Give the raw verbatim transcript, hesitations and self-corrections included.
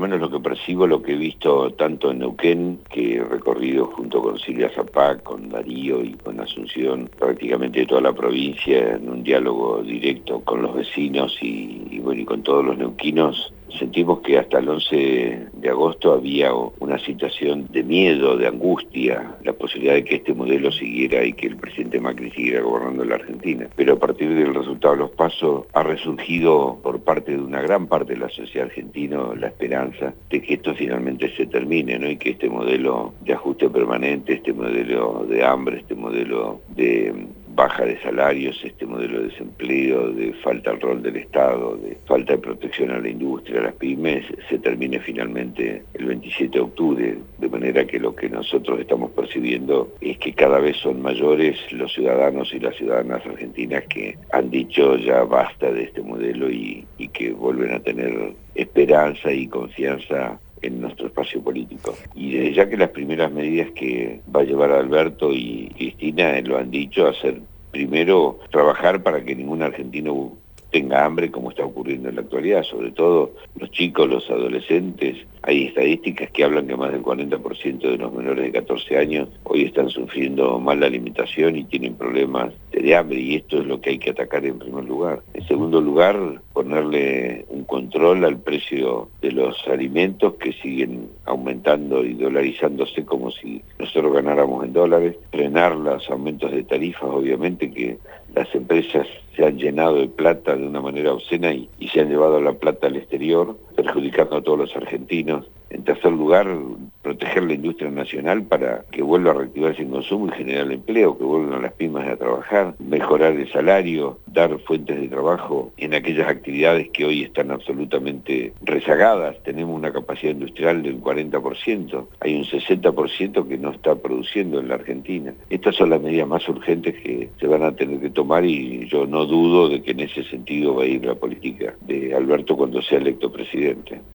menos lo que percibo, lo que he visto tanto en Neuquén, que he recorrido junto con Silvia Zapag, con Darío y con Asunción, prácticamente toda la provincia, en un diálogo directo con los vecinos y, y bueno, y con todos los neuquinos. Sentimos que hasta el once de agosto había una situación de miedo, de angustia, la posibilidad de que este modelo siguiera y que el presidente Macri siguiera gobernando la Argentina. Pero a partir del resultado de los pasos ha resurgido por parte de una gran parte de la sociedad argentina la esperanza de que esto finalmente se termine, ¿no? Y que este modelo de ajuste permanente, este modelo de hambre, este modelo de baja de salarios, este modelo de desempleo, de falta al rol del Estado, de falta de protección a la industria, a las pymes, se termine finalmente el veintisiete de octubre, de manera que lo que nosotros estamos percibiendo es que cada vez son mayores los ciudadanos y las ciudadanas argentinas que han dicho ya basta de este modelo y, y que vuelven a tener esperanza y confianza en nuestro espacio político. Y desde ya que las primeras medidas que va a llevar Alberto y Cristina lo han dicho, hacer primero trabajar para que ningún argentino tenga hambre como está ocurriendo en la actualidad, sobre todo los chicos, los adolescentes. Hay estadísticas que hablan que más del cuarenta por ciento de los menores de catorce años hoy están sufriendo mala alimentación y tienen problemas de hambre, y esto es lo que hay que atacar en primer lugar. En segundo lugar, ponerle un control al precio de los alimentos que siguen aumentando y dolarizándose como si nosotros ganáramos en dólares, frenar los aumentos de tarifas, obviamente que las empresas se han llenado de plata de una manera obscena y, y se han llevado la plata al exterior, perjudicando a todos los argentinos. En tercer lugar, proteger la industria nacional para que vuelva a reactivarse el consumo y generar empleo, que vuelvan las pymes a trabajar, mejorar el salario, dar fuentes de trabajo en aquellas actividades que hoy están absolutamente rezagadas. Tenemos una capacidad industrial del cuarenta por ciento, hay un sesenta por ciento que no está produciendo en la Argentina. Estas son las medidas más urgentes que se van a tener que tomar y yo no dudo de que en ese sentido va a ir la política de Alberto cuando sea electo presidente.